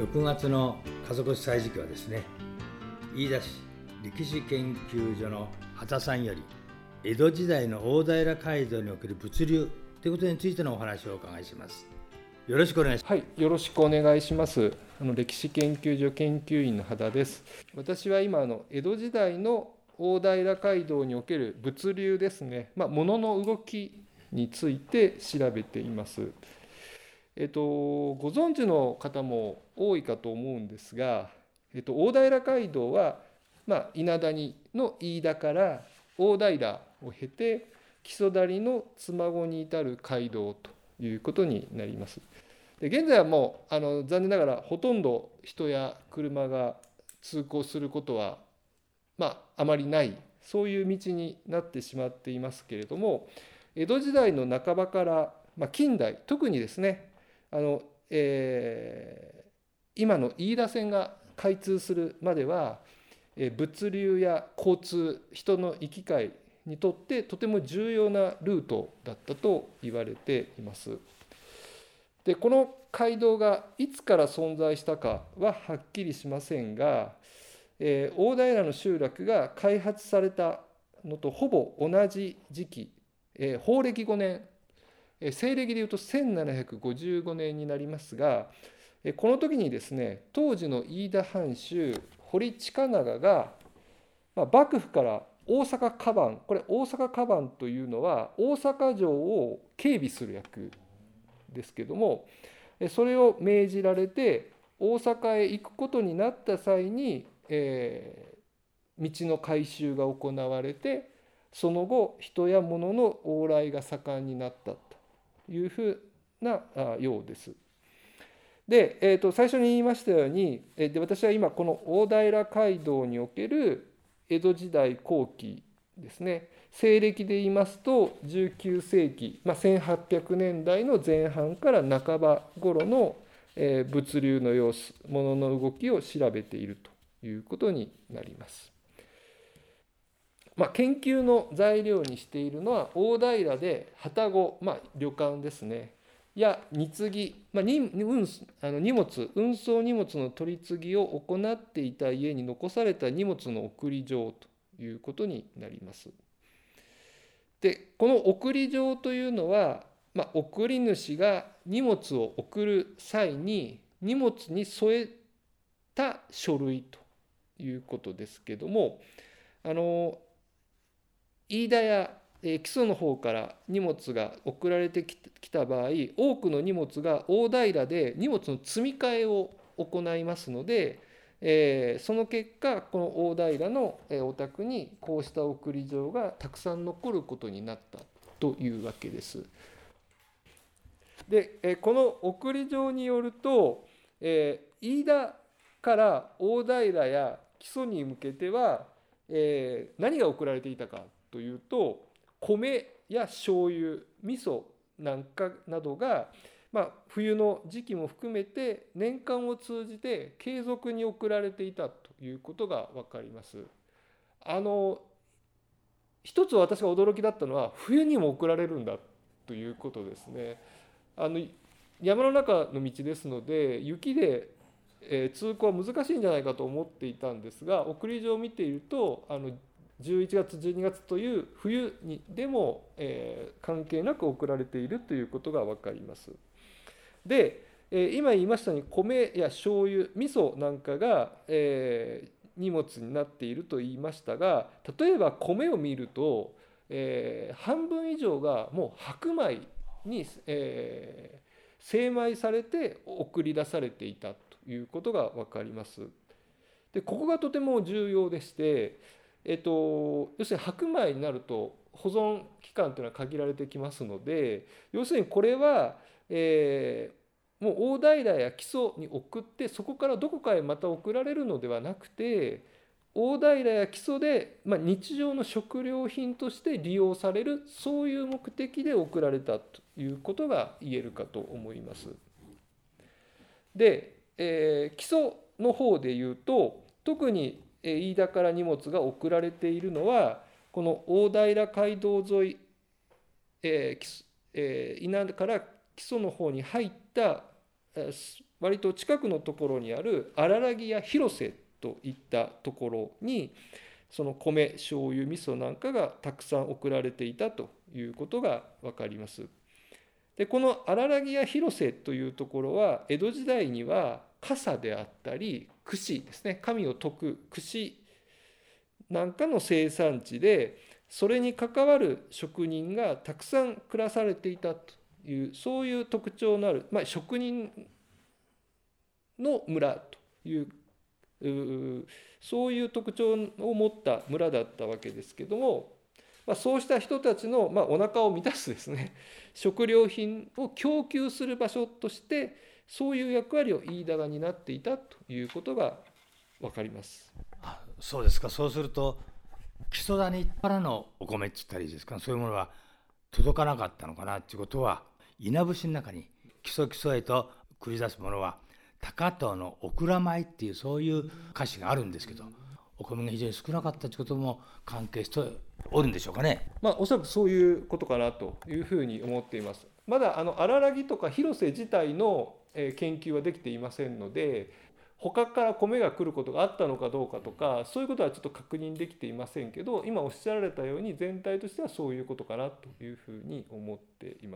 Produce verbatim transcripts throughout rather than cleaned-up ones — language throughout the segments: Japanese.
ろくがつの家族歳時記はですね、飯田市歴史研究所の畑さんより江戸時代の大平街道における物流ということについてのお話をお伺いします。よろしくお願いします。 はい、よろしくお願いします。あの歴史研究所研究員の畑です。私は今の江戸時代の大平街道における物流ですね、まあ、物の動きについて調べています。えっと、ご存知の方も多いかと思うんですが、えっと、大平街道は、まあ、稲谷の飯田から大平を経て木曽谷の妻籠に至る街道ということになります。で現在はもうあの残念ながらほとんど人や車が通行することは、まあ、あまりない、そういう道になってしまっていますけれども、江戸時代の半ばから、まあ、近代特にですね、あの、えー、今の飯田線が開通するまでは、えー、物流や交通、人の行き交いにとってとても重要なルートだったと言われています。でこの街道がいつから存在したかははっきりしませんが、えー、大平の集落が開発されたのとほぼ同じ時期、えー、宝暦ごねん、えー、西暦でいうとせんななひゃくごじゅうごねんになりますが、えー、この時にですね、当時の飯田藩主堀近長が、まあ、幕府から大阪加番、これ大阪加番というのは大阪城を警備する役ですけども、それを命じられて大阪へ行くことになった際に、えー、道の改修が行われて、その後人や物の往来が盛んになったというふうなようです。で、えー、と最初に言いましたように、で私は今この大平街道における江戸時代後期ですね、西暦で言いますとじゅうきゅうせいき、まあ、せんはっぴゃくねんだいの前半から半ば頃の物流の様子、物の動きを調べているということになります。まあ、研究の材料にしているのは大平で旅籠、まあ、旅館ですね、や荷継、まあ、に運あの荷物運送荷物の取り次ぎを行っていた家に残された荷物の送り状ということになります。でこの送り状というのは、まあ、送り主が荷物を送る際に荷物に添えた書類ということですけども、あの飯田や木曽の方から荷物が送られてきた場合、多くの荷物が大平で荷物の積み替えを行いますので、えー、その結果この大平のお宅にこうした送り状がたくさん残ることになったというわけです。でこの送り状によると、えー、飯田から大平や木曽に向けては、えー、何が送られていたかというと、米や醤油、味噌なんかなどが、まあ、冬の時期も含めて年間を通じて継続に送られていたということが分かります。あの一つ私が驚きだったのは、冬にも送られるんだということですね。あの山の中の道ですので雪で、えー、通行は難しいんじゃないかと思っていたんですが、送り状を見ているとあのじゅういちがつじゅうにがつという冬にでも、えー、関係なく送られているということが分かります。で、えー、今言いましたように米や醤油、味噌なんかが、えー、荷物になっていると言いましたが、例えば米を見ると、えー、半分以上がもう白米に、えー、精米されて送り出されていたということが分かります。でここがとても重要でして、えっと、要するに白米になると保存期間というのは限られてきますので、要するにこれは、えー、もう大平や木曽に送って、そこからどこかへまた送られるのではなくて、大平や木曽で、まあ、日常の食料品として利用される、そういう目的で送られたということが言えるかと思います。で、えー、木曽の方でいうと、特に飯田から荷物が送られているのは、この大平街道沿い、えーえー、稲田から木曽の方に入った割と近くのところにある荒らぎや広瀬といったところにその米、醤油、味噌なんかがたくさん送られていたということが分かります。でこの荒らぎや広瀬というところは江戸時代には傘であったり櫛ですね、紙を解く櫛なんかの生産地で、それに関わる職人がたくさん暮らされていたという、そういう特徴のある、まあ、職人の村という、うそういう特徴を持った村だったわけですけども、まあ、そうした人たちの、まあ、お腹を満たすですね、食料品を供給する場所として、そういう役割を飯田が担っていたということが分かります。 あ、そうですか。そうすると木曽谷からのお米って言ったらいいですか、そういうものは届かなかったのかなっていうことは、稲節の中に木曽木曽へと繰り出すものは高遠のオクラ米っていうそういう歌詞があるんですけど、お米が非常に少なかったということも関係しておるんでしょうかね。 まあ、おそらくそういうことかなというふうに思っています。まだあの荒らぎとか広瀬自体の研究はできていませんので、他から米が来ることがあったのかどうかとか、そういうことはちょっと確認できていませんけど、今おっしゃられたように全体としてはそういうことかなというふうに思っています。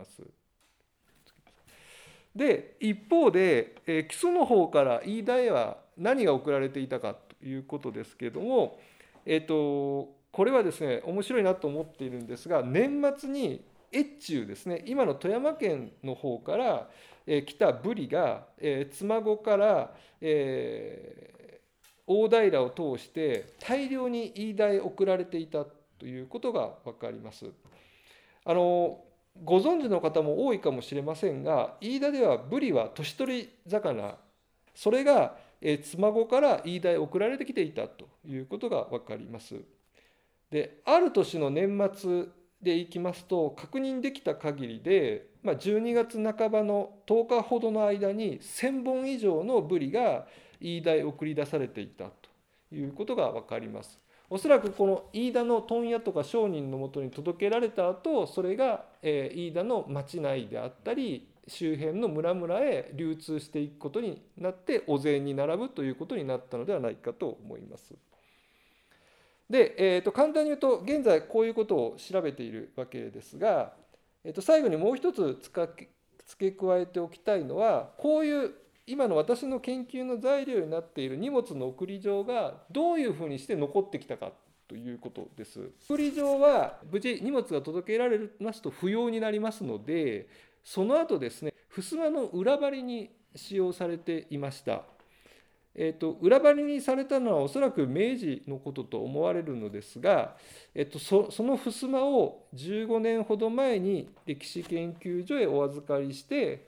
で一方で、えー、木曽の方から飯田へは何が送られていたかということですけれども、えーと、これはですね面白いなと思っているんですが、年末に越中ですね、今の富山県の方から、えー、来たブリが、えー、妻籠から、えー、大平を通して大量に飯田へ送られていたということが分かります。あのご存知の方も多いかもしれませんが、飯田ではブリは年取り魚、それが妻籠から飯田へ送られてきていたということが分かります。である年の年末でいきますと、確認できた限りで、まあ、じゅうにがつなかばのとおかほどの間にせんぼん以上のブリが飯田へ送り出されていたということが分かります。おそらくこの飯田の問屋とか商人のもとに届けられた後、それが飯田の町内であったり周辺の村々へ流通していくことになって、お膳に並ぶということになったのではないかと思います。で、えー、と簡単に言うと、現在こういうことを調べているわけですが、えー、と最後にもう一つ付け加えておきたいのは、こういう今の私の研究の材料になっている荷物の送り状がどういうふうにして残ってきたかということです。送り状は無事荷物が届けられますと不要になりますので、その後ですね、襖の裏張りに使用されていました。えー、と裏張りにされたのはおそらく明治のことと思われるのですが、えー、と そ, その襖をじゅうごねんほど前に歴史研究所へお預かりして、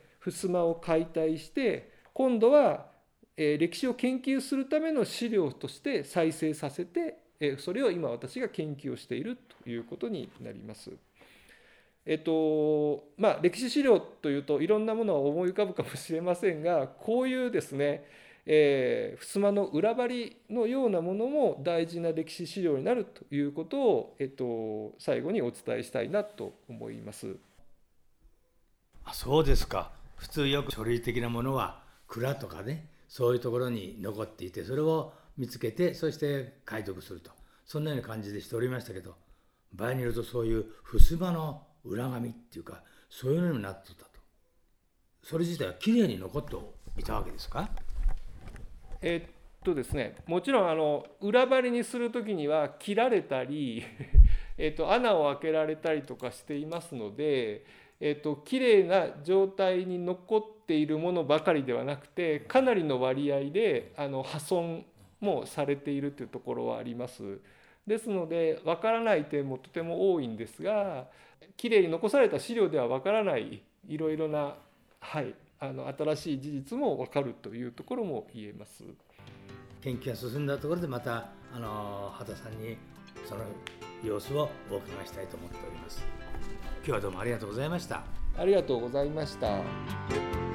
襖を解体して、今度は歴史を研究するための資料として再生させて、それを今私が研究をしているということになります。えっとまあ、歴史資料というといろんなものを思い浮かぶかもしれませんが、こういうですね、えー、襖の裏張りのようなものも大事な歴史資料になるということを、えっと、最後にお伝えしたいなと思います。 あ、そうですか。普通よく書類的なものは蔵とかね、そういうところに残っていて、それを見つけて、そして解読すると、そんなような感じでしておりましたけど、場合によるとそういう襖の裏紙っていうか、そういうのになってたと。それ自体はきれいに残っていたわけですか？ えっとですね、もちろんあの裏張りにするときには切られたりえっと穴を開けられたりとかしていますので、えっときれいな状態に残っているものばかりではなくて、かなりの割合であの破損もされているというところはあります。ですのでわからない点もとても多いんですが、きれいに残された資料ではわからないいろいろな、はい、あの新しい事実も分かるというところも言えます。 研究が進んだところで、またあの畑さんにその様子をお伺いしたいと思っております。今日はどうもありがとうございました。 ありがとうございました。